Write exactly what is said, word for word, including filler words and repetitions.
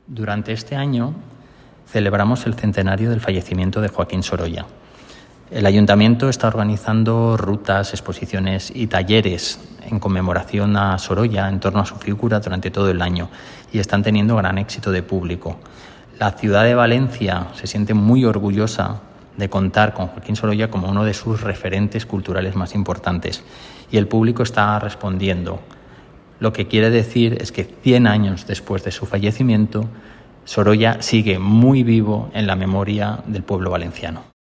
Durante este año celebramos el centenario del fallecimiento de Joaquín Sorolla. El Ayuntamiento está organizando rutas, exposiciones y talleres en conmemoración a Sorolla en torno a su figura durante todo el año y están teniendo gran éxito de público. La ciudad de Valencia se siente muy orgullosa de contar con Joaquín Sorolla como uno de sus referentes culturales más importantes y el público está respondiendo. Lo que quiere decir es que cien años después de su fallecimiento, Sorolla sigue muy vivo en la memoria del pueblo valenciano.